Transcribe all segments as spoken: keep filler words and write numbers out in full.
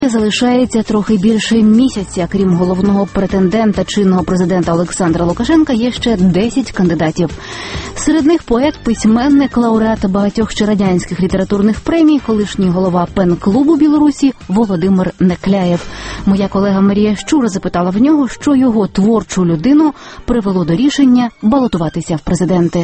Залишається трохи більше місяця. Крім головного претендента чинного президента Олександра Лукашенка, є ще десять кандидатів. Серед них поет, письменник, лауреат багатьох ще радянських літературних премій, колишній голова пен-клубу Білорусі Володимир Некляєв. Моя колега Марія Щура запитала в нього, що його творчу людину привело до рішення балотуватися в президенти.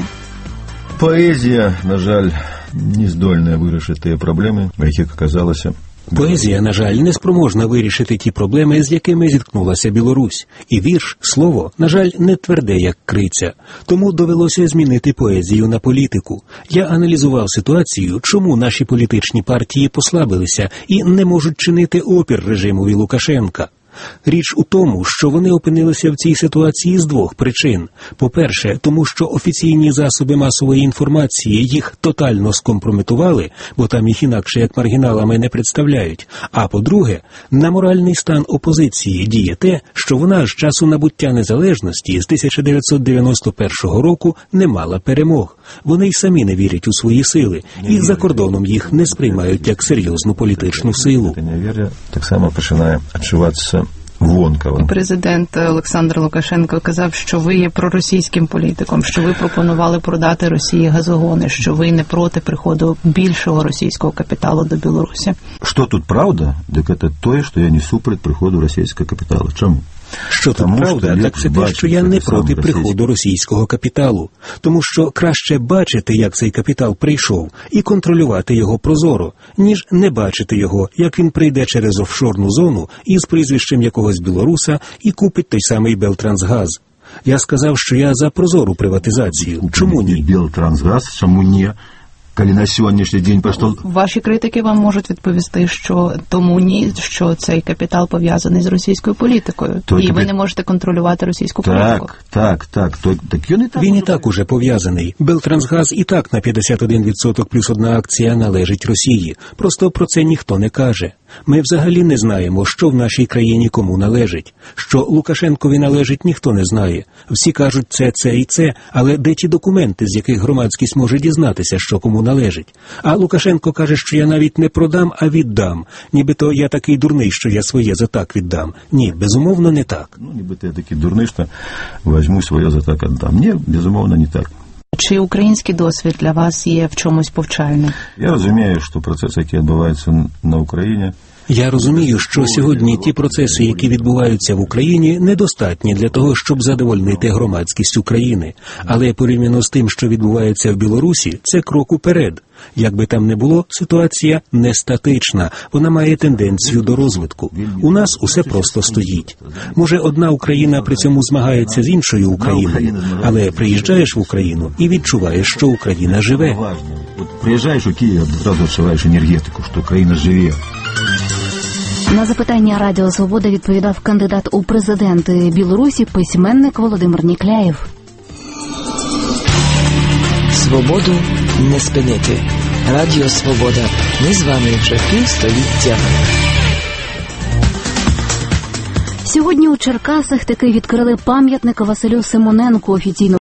Поезія, на жаль, не здольна вирішити ті проблеми, яких оказалося. Поезія, на жаль, не спроможна вирішити ті проблеми, з якими зіткнулася Білорусь. І вірш, слово, на жаль, не тверде, як криця. Тому довелося змінити поезію на політику. Я аналізував ситуацію, чому наші політичні партії послабилися і не можуть чинити опір режимові Лукашенка. Річ у тому, що вони опинилися в цій ситуації з двох причин. По-перше, тому що офіційні засоби масової інформації їх тотально скомпрометували, бо там їх інакше як маргіналами не представляють. А по-друге, на моральний стан опозиції діє те, що вона з часу набуття незалежності з тисяча дев'ятсот дев'яносто першого року не мала перемог. Вони й самі не вірять у свої сили, і за кордоном їх не сприймають як серйозну політичну силу. Невір'я так само починає відчуватися вонково. Президент Олександр Лукашенко казав, що ви є проросійським політиком, що ви пропонували продати Росії газогони, що ви не проти приходу більшого російського капіталу до Білорусі. Що тут правда? Так це те, що я не супротив приходу російського капіталу. Чому? Що тут правда, так це те, що я не проти приходу російського капіталу. Тому що краще бачити, як цей капітал прийшов, і контролювати його прозоро, ніж не бачити його, як він прийде через офшорну зону із прізвищем якогось білоруса і купить той самий Белтрансгаз. Я сказав, що я за прозору приватизацію. Чому ні? Белтрансгаз, чому ні? Коли на сьогоднішній день пішов... Ваші критики вам можуть відповісти, що тому ні, що цей капітал пов'язаний з російською політикою. То і ви не можете контролювати російську так, політику. Так, так, так. Так він і так, він і так уже пов'язаний. Белтрансгаз і так на п'ятдесят один відсоток плюс одна акція належить Росії. Просто про це ніхто не каже. Ми взагалі не знаємо, що в нашій країні кому належить. Що Лукашенкові належить, ніхто не знає. Всі кажуть це, це і це, але де ті документи, з яких громадськість може дізнатися, що кому належить? А Лукашенко каже, що я навіть не продам, а віддам. Нібито я такий дурний, що я своє за так віддам. Ні, безумовно, не так. Ну, нібито я такий дурний, що візьму своє за так віддам. Ні, безумовно, не так. Чи український досвід для вас є в чомусь повчальним? Я розумію, що процес, який відбувається на Україні... Я розумію, що сьогодні ті процеси, які відбуваються в Україні, недостатні для того, щоб задовольнити громадськість України. Але порівняно з тим, що відбувається в Білорусі, це крок уперед. Як би там не було, ситуація не статична, вона має тенденцію до розвитку. У нас усе просто стоїть. Може, одна Україна при цьому змагається з іншою Україною, але приїжджаєш в Україну і відчуваєш, що Україна живе. От приїжджаєш у Київ, одразу відчуваєш енергетику, що Україна живе. На запитання Радіо Свобода відповідав кандидат у президенти Білорусі, письменник Володимир Некляєв. Свободу не спинити. Радіо Свобода. Ми з вами вже півстоліття. Сьогодні у Черкасах таки відкрили пам'ятник Василю Симоненку, офіційно